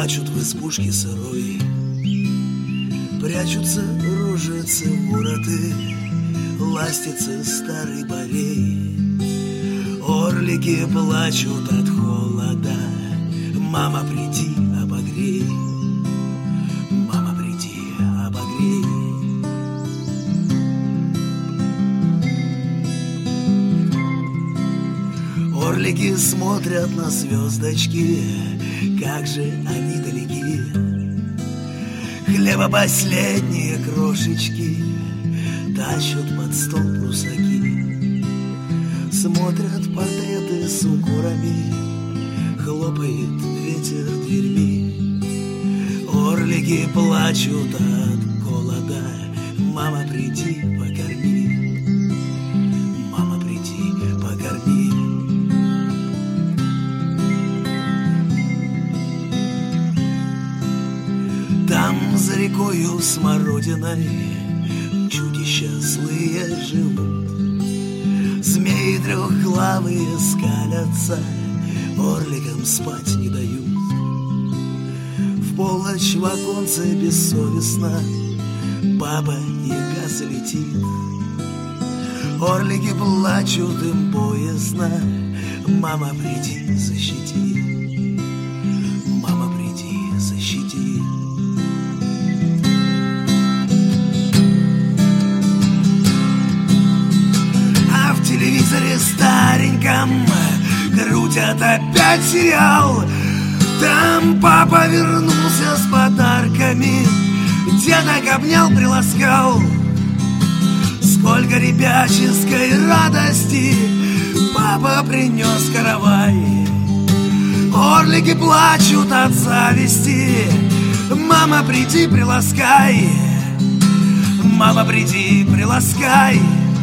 плачут в избушке сырой, прячутся рожицы, вороты, ластится старый борей. Орлики плачут от холода, мама, приди, обогрей. Мама, приди, обогрей. Орлики смотрят на звездочки, как же они далеки. Хлеба последние крошечки тащат под стол прусаки. Смотрят портреты с укорами, хлопает ветер дверьми. Орлики плачут от голода, мама, приди, покорми. Мама, приди, покорми. Там за рекою смородиной чудища злые живут. Змеи трехглавые скалятся, орликам спать не дают. В полночь в оконце бессовестно баба Яга залетит. Орлики плачут, им боязно, мама, приди, защити. Мама, приди, защити. А в телевизоре стареньком крутят опять сериал. Там папа вернулся с подарками, деток обнял, приласкал. Сколько ребяческой радости папа принес каравай. Орлики плачут от зависти, мама, приди, приласкай. Мама, приди, приласкай.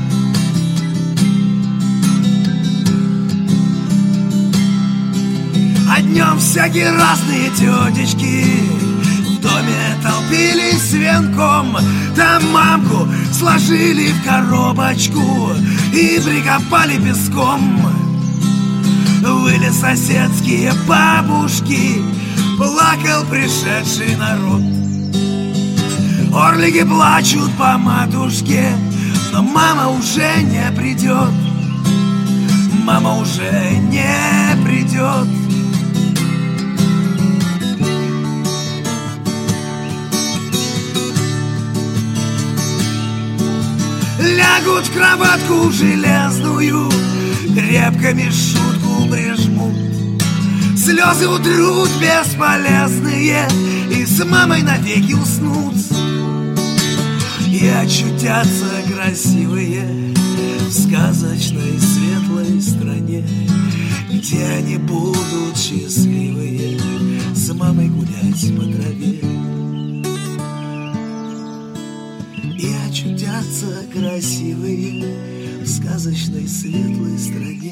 А днем всякие разные тетечки в доме толпились венком. Там мамку сложили в коробочку и прикопали песком. Выли соседские бабушки, плакал пришедший народ. Орлики плачут по матушке, но мама уже не придет. Мама уже не придет. Лягут в кроватку железную, крепками шутку прижмут. Слезы утрут бесполезные и с мамой навеки уснут. И очутятся красивые в сказочной светлой стране, где они будут счастливые с мамой гулять по траве. И очутятся красивые в сказочной светлой стране,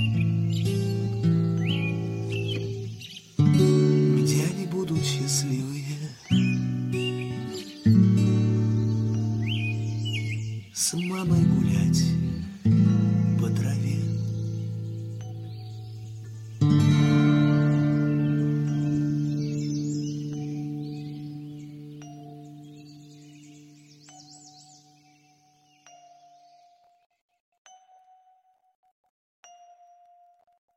где они будут счастливые с мамой гулять по траве.